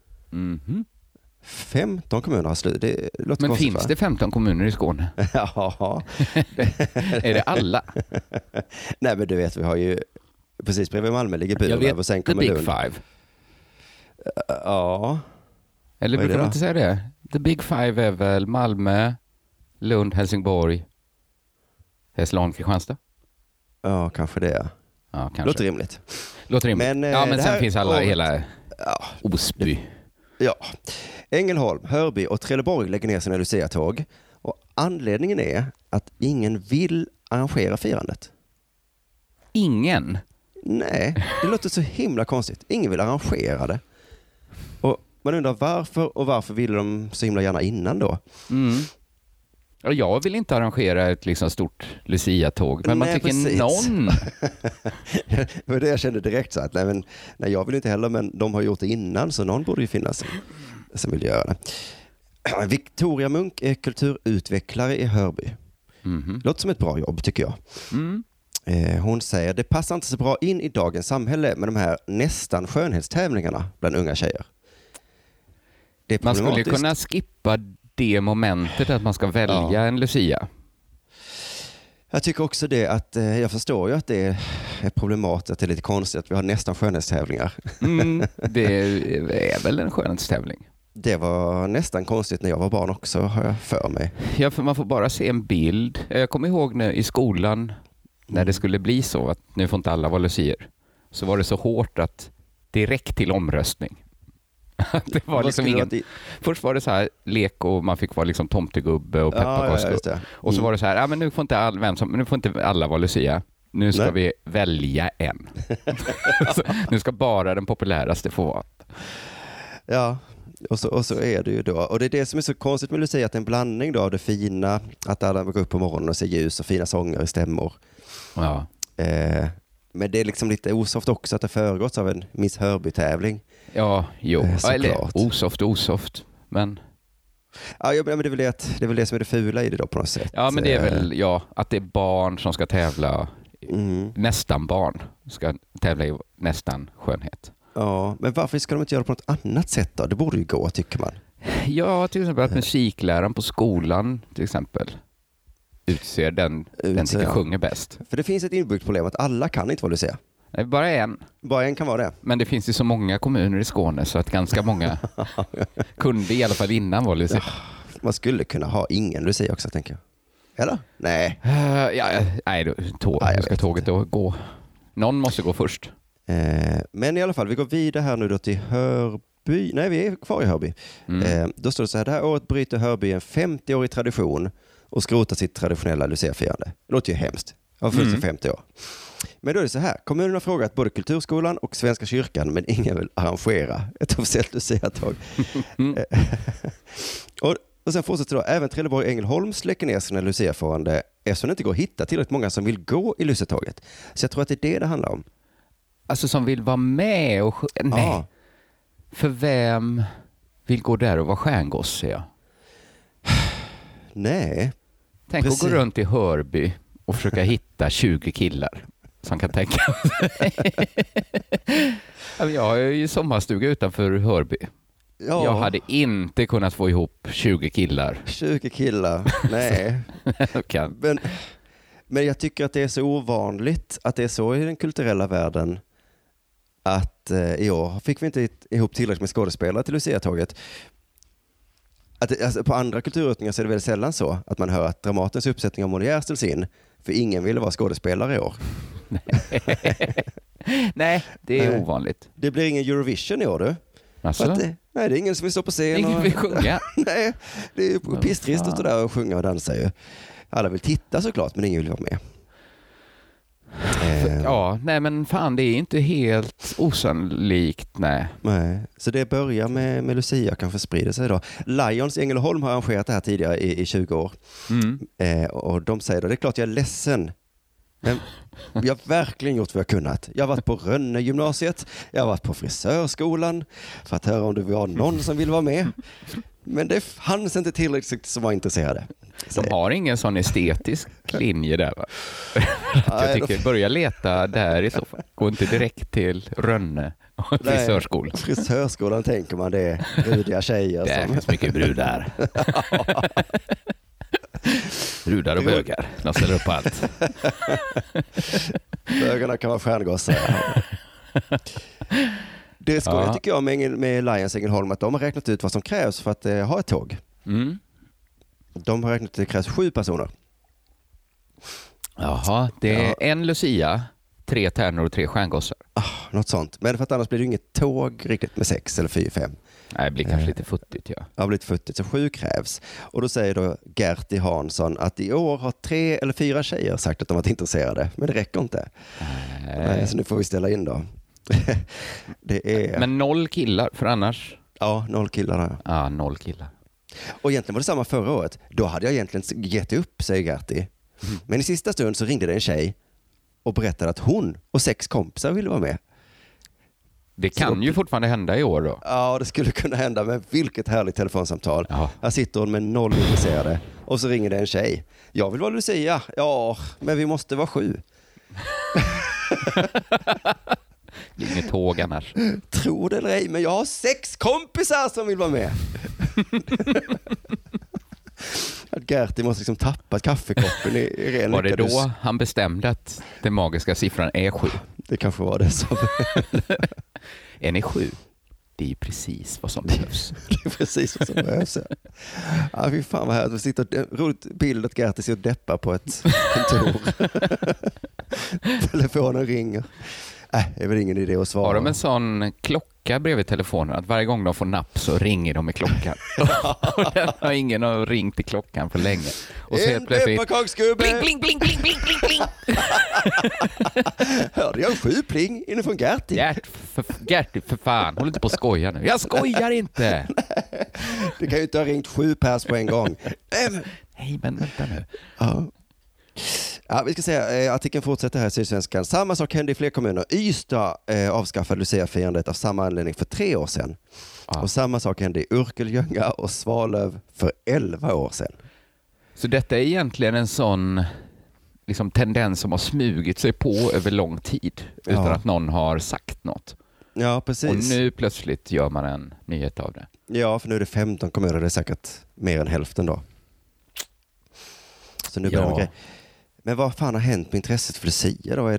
15 kommuner har slutat. Det låter men konstigt, finns det 15 kommuner i Skåne? Ja. Är det alla? Nej, men du vet, vi har ju precis bredvid Malmö ligger Burlöv. Jag vet, och sen the big Lund. five. Ja. Eller brukar man inte säga det? The big five är väl Malmö, Lund, Helsingborg, Hässleholm, Kristianstad? Ja, kanske det. Ja, kanske. Låter rimligt. Men sen finns alla, hela Osby. Ja. Ängelholm, Hörby och Trelleborg lägger ner sina Lucia-tåg. Och anledningen är att ingen vill arrangera firandet. Ingen? Nej, det låter så himla konstigt. Ingen vill arrangera det. Och man undrar varför, och varför ville de så himla gärna innan då? Jag vill inte arrangera ett liksom stort Lucia-tåg, men man tycker precis. Någon... Det var det jag kände direkt, så att nej, jag vill inte heller, men de har gjort det innan, så någon borde ju finnas som vill göra det. Victoria Munk är kulturutvecklare i Hörby. Låter som ett bra jobb, tycker jag. Hon säger, det passar inte så bra in i dagens samhälle med de här nästan skönhetstävlingarna bland unga tjejer. Det är man skulle kunna skippa det momentet att man ska välja en Lucia. Jag tycker också det, att jag förstår ju att det är problematiskt, att det är lite konstigt att vi har nästan skönhetstävlingar. Det är väl en skönhetstävling. Det var nästan konstigt när jag var barn också, har jag för mig. Ja, för man får bara se en bild. Jag kommer ihåg när i skolan, när det skulle bli så att nu får inte alla vara lucier, så var det så hårt att direkt till omröstning. Det var liksom ingen... Först var det så här lek och man fick vara liksom tomtegubbe och pepparkaksgubbe. Och så var det så här, men nu får inte alla vara Lucia. Nu ska vi välja en. Nu ska bara den populäraste få vara. Ja, och så är det ju då. Och det är det som är så konstigt med Lucia, att det är en blandning då av det fina, att alla går upp på morgonen och ser ljus och fina sånger i stämmor. Ja. Men det är liksom lite osoft också att det föregåtts av en Miss Hörby-tävling. Ja, jo. Eller osoft. Men... Ja, men det är väl det som är det fula i det då på något sätt. Ja, men det är väl att det är barn som ska tävla. Nästan barn ska tävla i nästan skönhet. Ja, men varför ska de inte göra det på något annat sätt då? Det borde ju gå, tycker man. Ja, till exempel att musikläraren på skolan till exempel utser den tycker sjunger bäst. För det finns ett inbyggt problem att alla kan inte vara Lucia. Nej, bara en. Bara en kan vara det. Men det finns ju så många kommuner i Skåne så att ganska många kunde i alla fall innan vara Lucia. Man skulle kunna ha ingen Lucia också, tänker jag. Eller? Nej. Hur ska tåget då gå? Någon måste gå först. Men i alla fall, vi går vidare här nu då till Hörby. Nej, vi är kvar i Hörby. Då står det så här, det här året bryter Hörby en 50-årig tradition och skrotar sitt traditionella Lucia-firande. Det låter ju hemskt. Jag har fyllt 50 år. Men då är det så här, kommunen har frågat både Kulturskolan och Svenska kyrkan, men ingen vill arrangera ett officiellt Lucia-tåg. Och sen fortsätter då, även Trelleborg och Ängelholm släcker ner sina Lucia-firande eftersom det inte går att hitta tillräckligt många som vill gå i Lucia-tåget. Så jag tror att det är det handlar om. Alltså som vill vara med och... Nej. Ja. För vem vill gå där och vara stjärngosse? Ja? Nej. Tänk precis. Att gå runt i Hörby och försöka hitta 20 killar som kan tänka. Jag har ju sommarstuga utanför Hörby. Ja. Jag hade inte kunnat få ihop 20 killar. 20 killar? Nej. Men jag tycker att det är så ovanligt att det är så i den kulturella världen att i år fick vi inte ihop tillräckligt med skådespelare till Lucia-tåget. Alltså, på andra kulturutningar så är det väldigt sällan så att man hör att Dramatens uppsättning av Molière ställs in för ingen ville vara skådespelare i år. Nej, det är ovanligt. Det blir ingen Eurovision i år, du. Alltså? Nej, det är ingen som vill stå på scen. Ingen vill sjunga. Nej, det är pisstrist att stå där och sjunga och dansa ju. Alla vill titta såklart, men ingen vill vara med. Ja, nej men fan, det är inte helt osannolikt, nej. Så det börjar med Lucia, kanske sprider sig då. Lions i Ängelholm har arrangerat det här tidigare i 20 år. Och de säger då, det är klart jag är ledsen. Men vi har verkligen gjort vad jag kunnat. Jag har varit på Rönne gymnasiet, jag har varit på frisörskolan för att höra om det var någon som vill vara med. Men det fanns inte tillräckligt som var intresserade. De har ingen sån estetisk linje där, va? Jag tycker börja leta där i så fall. Gå inte direkt till Rönne och frisörskolan. Frisörskolan tänker man, det är brudiga tjejer. Det finns mycket brudar. Brudar och bögar. De ställer upp på allt. Bögarna kan vara stjärngossar. Det skojar tycker jag med Lions Ängelholm, att de har räknat ut vad som krävs för att ha ett tåg. Mm. De har räknat ut att det krävs 7 personer. Jaha, det är en Lucia, 3 tärnor och 3 stjärngossar. Något sånt. Men för att annars blir det inget tåg riktigt med 6 eller 4-5. Nej, det blir kanske lite futtigt. Ja, det blir lite futtigt. Så 7 krävs. Och då säger då Gerti Hansson att i år har 3 eller 4 tjejer sagt att de varit intresserade. Men det räcker inte. Nej, så nu får vi ställa in då. Det är... Men 0 killar, för annars? Ja, 0 killar där. Ja, 0 killar. Och egentligen var det samma förra året. Då hade jag egentligen gett upp, säger Gerti. Men i sista stund så ringde det en tjej och berättade att hon och 6 kompisar ville vara med. Det kan ju fortfarande hända i år då. Ja, det skulle kunna hända, men vilket härligt telefonsamtal. Ja. Här sitter hon med 0 intresserade och så ringer det en tjej. Jag vill vara Lucia. Ja, men vi måste vara 7. Det är inget tåg annars. Tror det eller ej, men jag har 6 kompisar som vill vara med. Att Gerti måste liksom tappa kaffekoppen i ren. Var det då han bestämde att den magiska siffran är 7? Det kanske var det som... Är ni 7? Det är ju precis vad som behövs. Det är precis vad som behövs. Ja, fy fan vad härligt. Roligt bild att Gerti sitter och deppar på ett kontor. Telefonen ringer. Det är väl ingen idé att svara. Har de en sån klocka bredvid telefonen att varje gång de får napp så ringer de i klockan? Och den har ingen ringt i klockan för länge. Och så helt plötsligt... Pepparkaksgubbe! Bling, bling, bling, bling, bling, bling, bling! Hörde jag 7 pling inifrån Gerti? Gerti, för fan. Håll inte på att skoja nu. Jag skojar inte! Det kan ju inte ha ringt 7 pers på en gång. Nej, men vänta nu. Ja, vi ska säga, artikeln fortsätter här i Sydsvenskan. Samma sak hände i fler kommuner. Ystad avskaffade Lucia-firandet av samma anledning för 3 år sedan. Och samma sak hände i Örkelljunga och Svalöv för 11 år sedan. Så detta är egentligen en sån liksom, tendens som har smugit sig på över lång tid utan att någon har sagt något. Ja, precis. Och nu plötsligt gör man en nyhet av det. Ja, för nu är det 15 kommuner. Det är säkert mer än hälften då. Så nu börjar det. Men vad fan har hänt med intresset för Lucia då?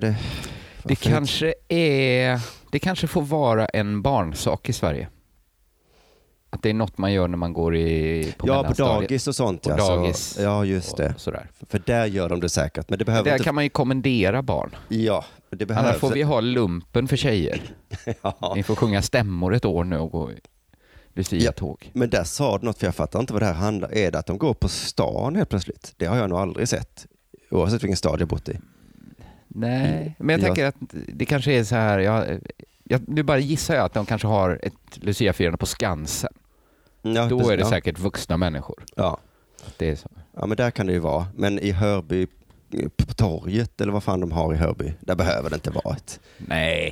Det kanske får vara en barnsak i Sverige. Att det är något man gör när man går på mellanstadiet. På dagis och sånt. På dagis. Ja, just det. Sådär. För där gör de det säkert. Men det behöver där inte... kan man ju kommendera barn. Ja, det behövs. Annars får vi ha lumpen för tjejer. Ni får sjunga stämmor ett år nu och gå Lucia-tåg. Men där sa du något, för jag fattar inte vad det här handlar. Är det att de går på stan helt plötsligt? Det har jag nog aldrig sett. Oavsett vilken stad jag bott i. Nej, men jag tänker att det kanske är så här... Nu bara gissar jag att de kanske har ett Lucia-firande på Skansen. Ja, då är det säkert vuxna människor. Ja. Det är så. Ja, men där kan det ju vara. Men i Hörby, på torget eller vad fan de har i Hörby, där behöver det inte vara ett. Nej.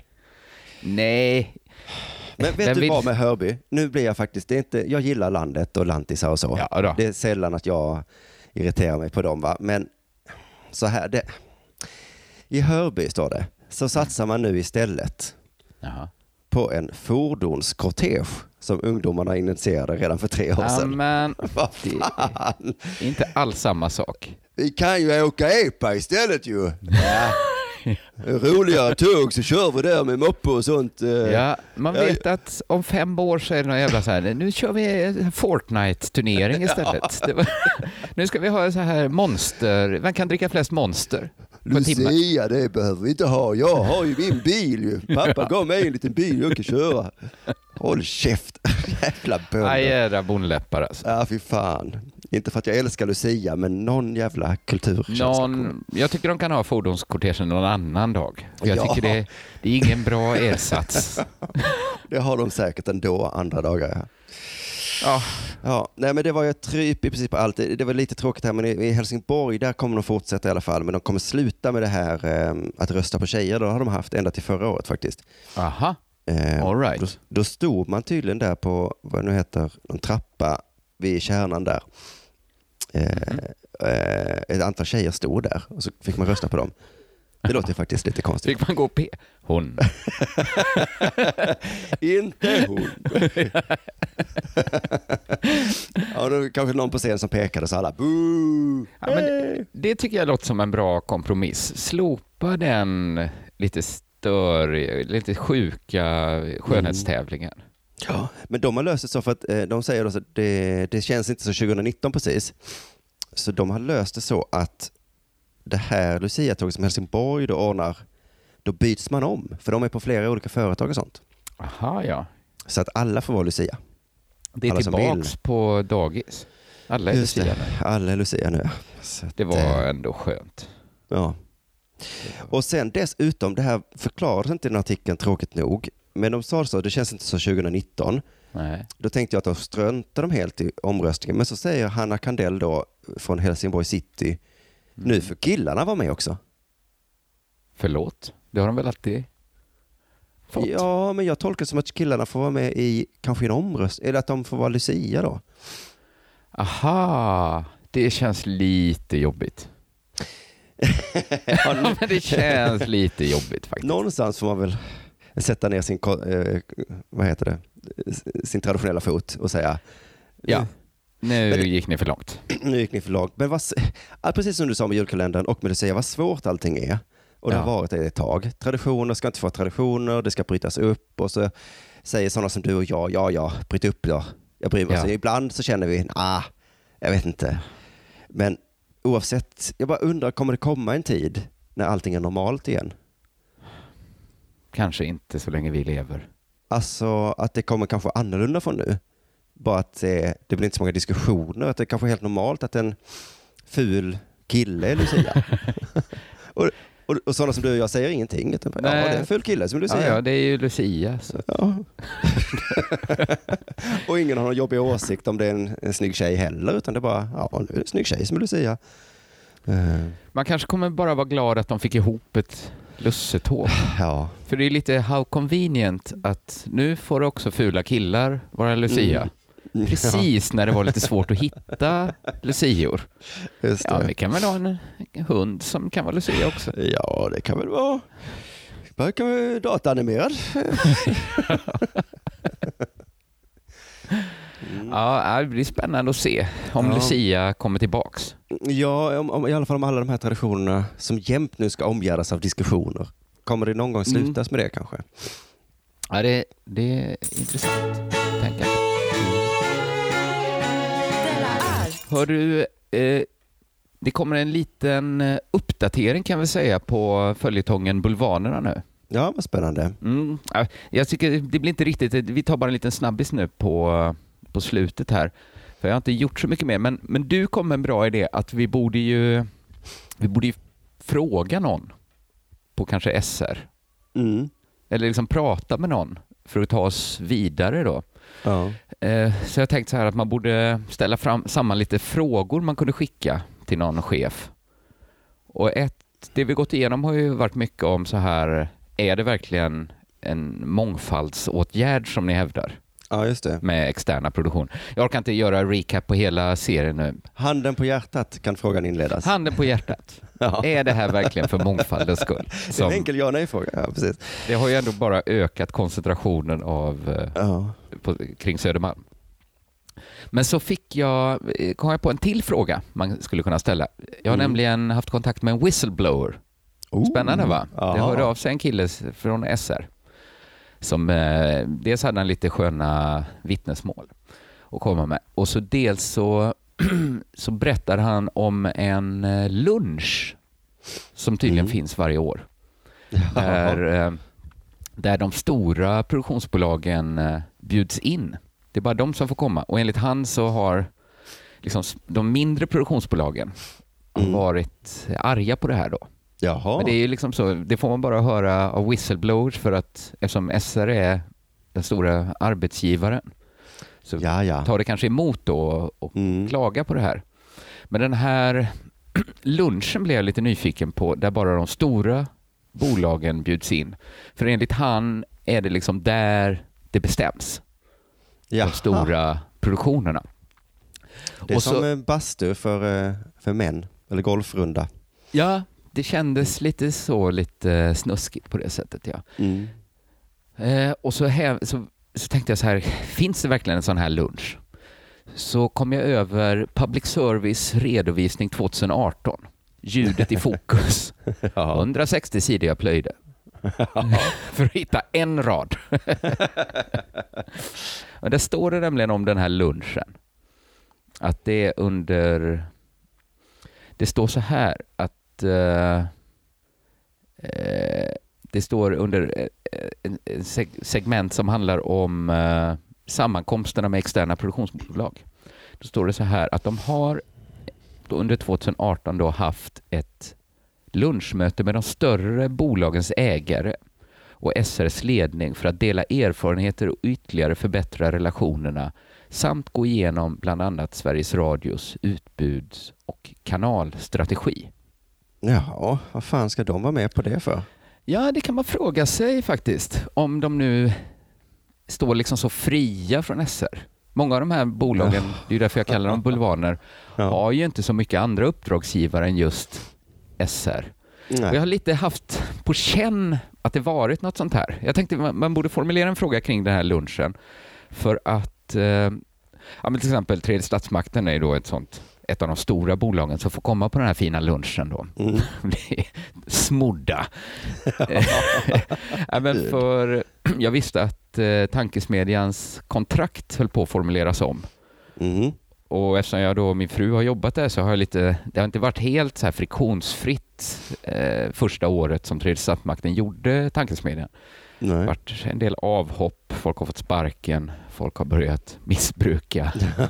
Men vet du vad med Hörby? Nu blir jag faktiskt, jag gillar landet och lantisar och så. Ja, det är sällan att jag irriterar mig på dem, va? Men så här, i Hörby står det, så satsar man nu istället på en fordonskortege som ungdomarna initierade redan för 3 år sedan. Men vad fan? Det är inte alls samma sak. Vi kan ju åka epa istället ju. Ja. Roligare tåg så kör vi där med moppe och sånt. Ja, man vet att om 5 år så är det någon jävla så här, nu kör vi Fortnite-turnering istället. Nu ska vi ha så här monster, man kan dricka flest monster på en timme. Lucia, det behöver vi inte ha. Jag har ju min bil ju. Pappa gav mig en liten bil jag kan köra. Håll käft. Jävla bönder. Aj, jävla bondläppar alltså. Ja, fy fan. Inte för att jag älskar Lucia, men någon jävla kultur. Jag tycker de kan ha fordonskortegen någon annan dag. Jag tycker det är ingen bra ersats. Det har de säkert ändå andra dagar. Ja, nej, men det var ju ett tryp i princip allt. Det var lite tråkigt här, men i Helsingborg där kommer de fortsätta i alla fall. Men de kommer sluta med det här att rösta på tjejer. Då har de haft ända till förra året faktiskt. Aha, all right. Då stod man tydligen där på, vad nu heter, en trappa vid kärnan där. Ett antal tjejer stod där och så fick man rösta på dem. Det låter faktiskt lite konstigt. Fick man gå P? Hon. Inte hon. Ja, då kanske någon på scen som pekade så alla boo. Ja, men det tycker jag låter som en bra kompromiss. Slopa den lite lite sjuka skönhetstävlingen. Ja, men de har löst det så för att de säger då att det känns inte så 2019 precis. Så de har löst det så att det här Lucia-tåget som Helsingborg då ordnar, då byts man om. För de är på flera olika företag och sånt. Aha, ja. Så att alla får vara Lucia. Det är alla tillbaks på dagis. Alla är Lucia nu. Alla är Lucia nu. Så det var ändå skönt. Ja. Och sen dessutom, det här förklarades inte i den artikeln tråkigt nog. Men de sa så, det känns inte så 2019. Nej. Då tänkte jag att de ströntade de helt i omröstningen. Men så säger Hanna Kandell då från Helsingborg City, nu för killarna var med också. Förlåt, det har de väl alltid fått? Ja, men jag tolkar det som att killarna får vara med i kanske en omröstning. Eller att de får vara Lucia då. Aha, det känns lite jobbigt. Ja, men det känns lite jobbigt faktiskt. Någonstans får man väl sätta ner sin traditionella fot och säga ja, nu gick ni för långt. Nu gick ni för långt. Men precis som du sa med julkalendern och med Lucia, vad svårt allting är. Och det har varit ett tag. Traditioner ska inte få traditioner, det ska brytas upp och så säger sådana som du och jag, bryt upp då. Jag bryr mig. Så ibland så känner vi, jag vet inte. Men oavsett, jag bara undrar, kommer det komma en tid när allting är normalt igen? Kanske inte så länge vi lever. Alltså att det kommer kanske annorlunda från nu. Bara att det blir inte så många diskussioner. Att det kanske är helt normalt att en ful kille är Lucia. och sådana som du och jag säger ingenting. Utan, det är en ful kille som Lucia. Ja, det är ju Lucia. Så. Ja. Och ingen har någon jobbig åsikt om det är en snygg tjej heller. Utan det är bara, nu är det en snygg tjej som är Lucia. Man kanske kommer bara vara glad att de fick ihop ett lussetåg. Ja. För det är lite how convenient att nu får också fula killar vara Lucia. Precis när det var lite svårt att hitta lucior. Just det. Ja, vi kan väl ha en hund som kan vara Lucia också. Ja, det kan väl vara. Det kan vara dataanimerad. Ja, det blir spännande att se om Lucia kommer tillbaks. Ja, i alla fall om alla de här traditionerna som jämt nu ska omgärdas av diskussioner. Kommer det någon gång slutas med det kanske? Ja, det är intressant att tänka på. Hör du, det kommer en liten uppdatering kan vi säga på följetongen Bulvanerna nu. Ja, vad spännande. Jag tycker det blir inte riktigt, vi tar bara en liten snabbis nu på slutet här. För jag har inte gjort så mycket mer, men du kom med en bra idé att vi borde ju fråga någon på kanske SR. Eller liksom prata med någon för att ta oss vidare då. Ja. Så jag tänkte så här att man borde ställa samman lite frågor man kunde skicka till någon chef. Och det vi gått igenom har ju varit mycket om så här, är det verkligen en mångfaldsåtgärd som ni hävdar? Ja, just det. Med externa produktion. Jag orkar inte göra recap på hela serien nu. Handen på hjärtat kan frågan inledas. Handen på hjärtat. Ja. Är det här verkligen för mångfaldens skull? Det är en enkel ja-nej-fråga. Ja, precis. Det har ju ändå bara ökat koncentrationen kring Södermalm. Men så kom jag på en till fråga man skulle kunna ställa. Jag har nämligen haft kontakt med en whistleblower. Spännande va? Det hörde av sig en kille från SR. Som dels hade han lite sköna vittnesmål att komma med. Och så dels så berättar han om en lunch som tydligen finns varje år. Där de stora produktionsbolagen bjuds in. Det är bara de som får komma. Och enligt han så har liksom de mindre produktionsbolagen varit arga på det här då. Jaha. Men det är ju liksom så, det får man bara höra av whistleblowers för att eftersom SR är den stora arbetsgivaren så tar det kanske emot då och klaga på det här. Men den här lunchen blev jag lite nyfiken på där bara de stora bolagen bjuds in. För enligt han är det liksom där det bestäms. De stora produktionerna. Det är som bastu för män, eller golfrunda. Ja, det kändes lite snuskigt på det sättet, ja. Och så tänkte jag så här, finns det verkligen en sån här lunch? Så kom jag över Public Service redovisning 2018. Ljudet i fokus. 160 sidor jag plöjde. För att hitta en rad. Och där står det nämligen om den här lunchen. Att det är det står så här att det står under segment som handlar om sammankomsterna med externa produktionsbolag. Då står det så här att de har under 2018 då haft ett lunchmöte med de större bolagens ägare och SRs ledning för att dela erfarenheter och ytterligare förbättra relationerna samt gå igenom bland annat Sveriges Radios utbuds- och kanalstrategi. Ja, vad fan ska de vara med på det för? Ja, det kan man fråga sig faktiskt. Om de nu står liksom så fria från SR. Många av de här bolagen, det är därför jag kallar dem bulvaner, har ju inte så mycket andra uppdragsgivare än just SR. Och jag har lite haft på känn att det varit något sånt här. Jag tänkte man borde formulera en fråga kring den här lunchen. För att men till exempel Tredje statsmakten är då ett av de stora bolagen som får komma på den här fina lunchen då. Det är smodda. Men för jag visste att Tankesmedjans kontrakt höll på att formuleras om. Och eftersom jag då min fru har jobbat där så har det har inte varit helt så här friktionsfritt första året som Tredje statsmakten gjorde Tankesmedjan. Det har varit en del avhopp, folk har fått sparken, folk har börjat missbruka.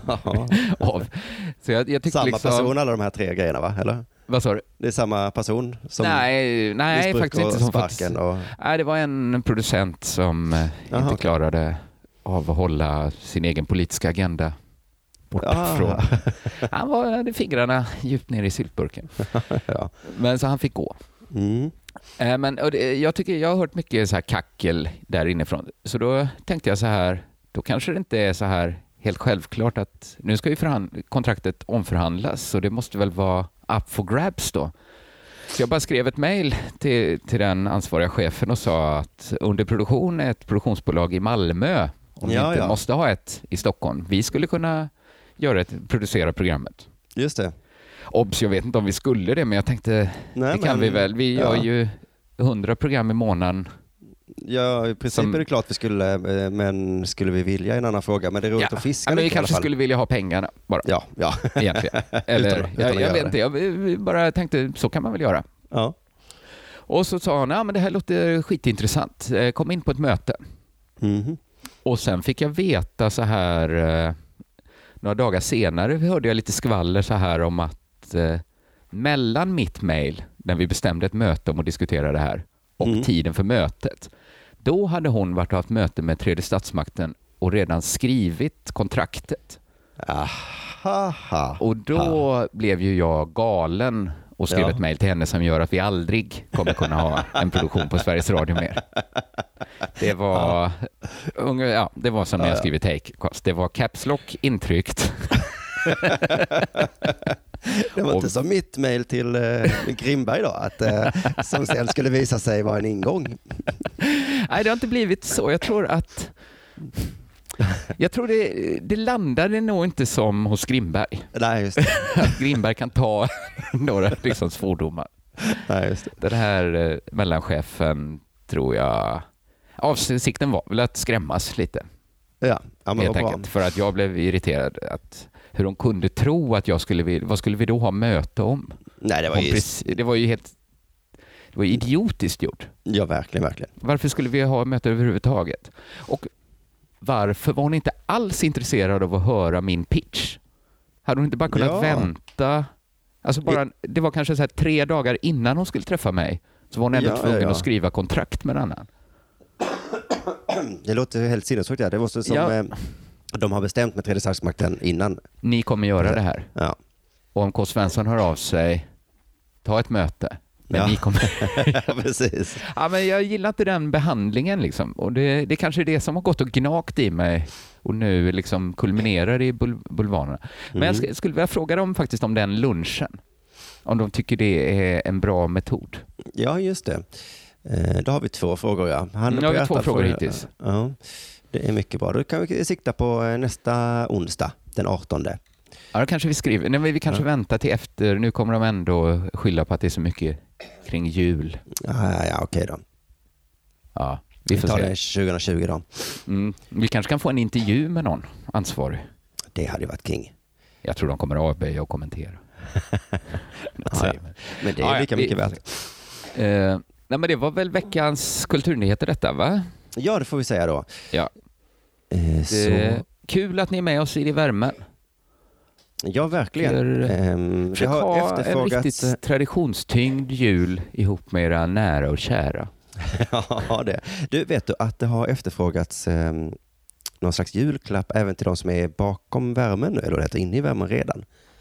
Så jag tycker samma person alla de här 3 grejerna, va? Eller? Vad sa du? Det är samma person som nej faktiskt inte som sparken Nej, det var en producent som inte klarade av att hålla sin egen politiska agenda bortifrån. Han hade fingrarna djupt ner i syltburken. Men så han fick gå. Men jag har hört mycket så här kackel där inifrån. Så då tänkte jag så här, då kanske det inte är så här helt självklart att nu ska ju kontraktet omförhandlas, så det måste väl vara up for grabs då. Så jag bara skrev ett mejl till den ansvariga chefen och sa att under produktion är ett produktionsbolag i Malmö, om vi inte måste ha ett i Stockholm. Vi skulle kunna producera programmet. Just det. Obs, jag vet inte om vi skulle det, men jag tänkte kan vi väl. Vi gör ju 100 program i månaden. Ja, i princip är det klart vi skulle, men skulle vi vilja en annan fråga, men det är roligt att fiska. Men vi kanske skulle vilja ha pengarna bara. Ja. Egentligen. Eller, jag vet inte, jag bara tänkte, så kan man väl göra. Ja. Och så sa han, men det här låter skitintressant. Kom in på ett möte. Och sen fick jag veta så här, några dagar senare hörde jag lite skvaller så här om att mellan mitt mejl, när vi bestämde ett möte om att diskutera det här, och tiden för mötet, då hade hon varit och haft möte med Tredje statsmakten och redan skrivit kontraktet. Och då blev ju jag galen och skrev ett mejl till henne som gör att vi aldrig kommer kunna ha en produktion på Sveriges Radio mer. Det var det var som när jag skrev Take. Det var caps lock intryckt. Det var inte som mitt mejl till Grimberg då, som sen skulle visa sig vara en ingång. Nej, det har inte blivit så. Jag tror det landade nog inte som hos Grimberg. Nej, just det. Att Grimberg kan ta några liksom svordomar. Nej, just det. Den här mellanchefen, tror jag, avsikten var väl att skrämmas lite. Ja, men helt enkelt, för att jag blev irriterad att hur de kunde tro att vad skulle vi då ha möte om? Nej, det var ju idiotiskt gjort. Ja, verkligen. Varför skulle vi ha möte överhuvudtaget? Och varför var hon inte alls intresserad av att höra min pitch? Hade hon inte bara kunnat vänta? Alltså det var kanske så här 3 dagar innan hon skulle träffa mig, så var hon ändå tvungen att skriva kontrakt med en annan. Det låter helt sinnessjukt. Det måste som de har bestämt med Tredje statsmakten innan. Ni kommer göra det här. Ja. Och om K. Svensson hör av sig, ta ett möte. Men ni kommer... Ja, precis. Ja, men jag gillar inte den behandlingen liksom. Och det kanske är det som har gått och gnagt i mig och nu liksom kulminerar i bulvanerna. Men jag skulle vilja fråga dem faktiskt om den lunchen. Om de tycker det är en bra metod. Ja, just det. Då har vi 2 frågor, ja. Nu har vi 2 frågor hittills. Ja, det är mycket bra. Då kan vi sikta på nästa onsdag, den 18. Ja, då kanske vi skriver. Nej, men vi kanske väntar till efter. Nu kommer de ändå skylla på att det är så mycket kring jul. Ja, okej då. Ja, vi får tar se. Det 2020 då. Vi kanske kan få en intervju med någon ansvarig. Det hade ju varit king. Jag tror de kommer att avböja och kommentera. Men det är lika mycket värt. Nej, men det var väl veckans kulturnyheter detta, va? Ja, det får vi säga då. Ja. Så... Kul att ni är med oss i värmen. Ja, verkligen. Försök ha en riktigt traditionstyngd jul ihop med era nära och kära. Ja, det. Du, vet du att det har efterfrågats någon slags julklapp även till de som är bakom värmen nu, eller heter inne i värmen redan.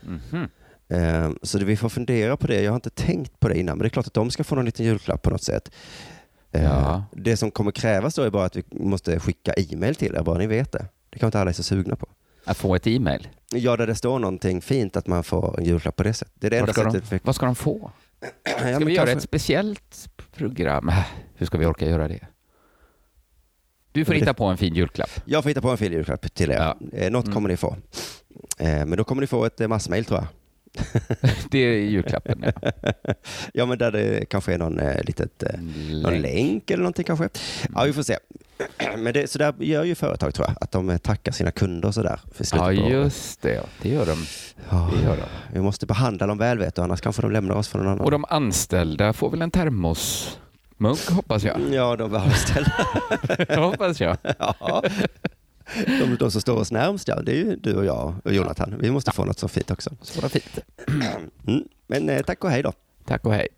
Så vi får fundera på det. Jag har inte tänkt på det innan, men det är klart att de ska få någon liten julklapp på något sätt. Det som kommer krävas då är bara att vi måste skicka e-mail till er, bara ni vet det. Det kan inte alla är så sugna på. Att få ett e-mail? Ja, där det står någonting fint att man får en julklapp på det sättet. Det är det enda sättet. Vad ska de få? Ska vi göra ett speciellt program? Hur ska vi orka göra det? Du får hitta på en fin julklapp. Jag får hitta på en fin julklapp till er. Ja. Något kommer ni få. Men då kommer ni få ett massmail, tror jag. Det är julklappen, ja. Ja, men där det kanske är någon någon länk eller någonting kanske. Ja, vi får se. Men så där gör ju företag, tror jag, att de tackar sina kunder och sådär. Ja, just det. Det gör de. Vi måste behandla dem väl, vet du, annars kanske de lämnar oss för någon annan. Och de anställda får väl en termosmugg, hoppas jag. Ja, de var anställda. Hoppas jag. Ja. De som står oss närmst, ja, det är ju du och jag och Jonathan. Vi måste få något så fint också. Så fint. Men tack och hej då. Tack och hej.